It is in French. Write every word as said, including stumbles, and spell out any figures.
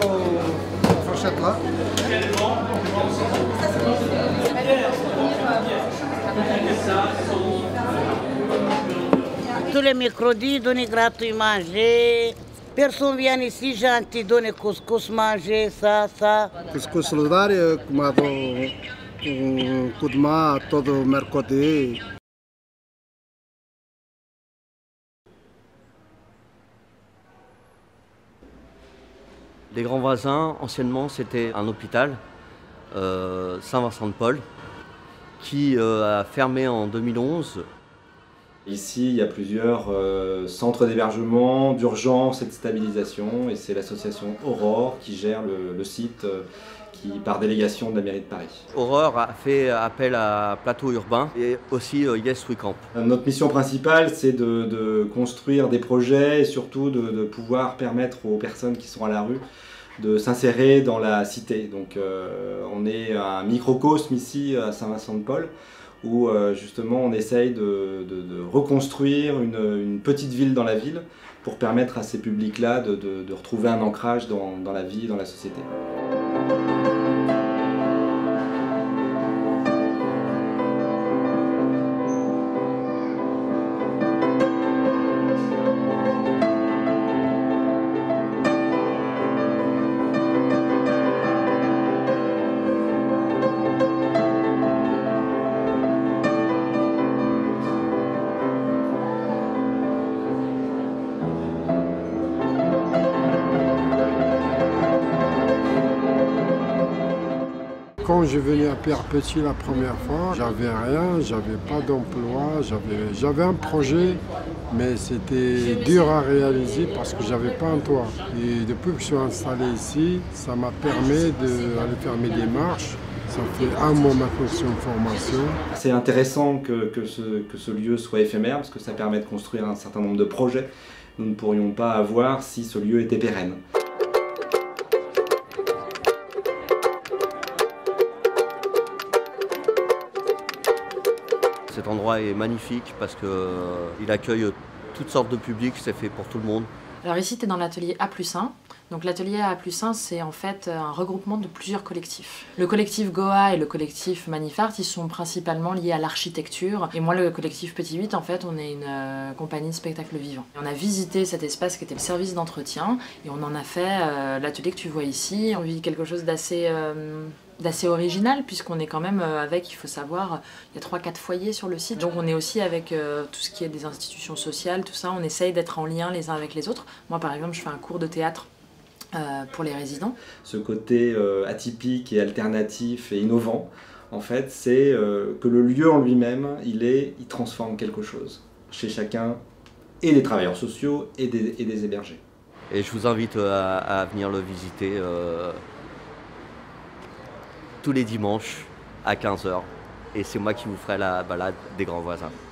fourchette là. Tous les mercredis, donner gratuit manger. Personne vient ici, gentil, donner couscous manger, ça, ça. Couscous solidário, comado um coup de main todo mercredi. Les Grands Voisins, anciennement, c'était un hôpital, euh, Saint-Vincent-de-Paul, qui euh, a fermé en deux mille onze. Ici, il y a plusieurs euh, centres d'hébergement, d'urgence et de stabilisation, et c'est l'association Aurore qui gère le, le site, euh, qui, par délégation de la mairie de Paris. Aurore a fait appel à Plateau Urbain et aussi euh, Yes We Camp. Notre mission principale, c'est de, de construire des projets et surtout de, de pouvoir permettre aux personnes qui sont à la rue de s'insérer dans la cité. Donc euh, on est un microcosme ici à Saint-Vincent-de-Paul, où euh, justement on essaye de, de, de reconstruire une, une petite ville dans la ville pour permettre à ces publics-là de, de, de retrouver un ancrage dans, dans la vie et dans la société. Quand je venais à Pierre Petit la première fois, j'avais rien, j'avais pas d'emploi, j'avais, j'avais un projet, mais c'était dur à réaliser parce que j'avais pas un toit. Et depuis que je suis installé ici, ça m'a permis d'aller faire mes démarches. Ça fait un mois maintenant que je suis en formation. C'est intéressant que, que, ce, que ce lieu soit éphémère parce que ça permet de construire un certain nombre de projets que nous ne pourrions pas avoir si ce lieu était pérenne. Cet endroit est magnifique parce qu'il euh, accueille toutes sortes de publics, c'est fait pour tout le monde. Alors ici, tu es dans l'atelier A plus un. Donc l'atelier A plus un, c'est en fait un regroupement de plusieurs collectifs. Le collectif Goa et le collectif Manifart, ils sont principalement liés à l'architecture. Et moi, le collectif Petit huit, en fait, on est une euh, compagnie de spectacle vivant. Et on a visité cet espace qui était le service d'entretien et on en a fait euh, l'atelier que tu vois ici. On vit quelque chose d'assez... Euh, d'assez original puisqu'on est quand même avec, il faut savoir, il y a trois quatre foyers sur le site. Donc on est aussi avec euh, tout ce qui est des institutions sociales, tout ça, on essaye d'être en lien les uns avec les autres. Moi par exemple, je fais un cours de théâtre euh, pour les résidents. Ce côté euh, atypique et alternatif et innovant, en fait, c'est euh, que le lieu en lui-même, il, est, il transforme quelque chose chez chacun, et des travailleurs sociaux et des, et des hébergés. Et je vous invite à, à venir le visiter euh, tous les dimanches à quinze heures. Et c'est moi qui vous ferai la balade des Grands Voisins.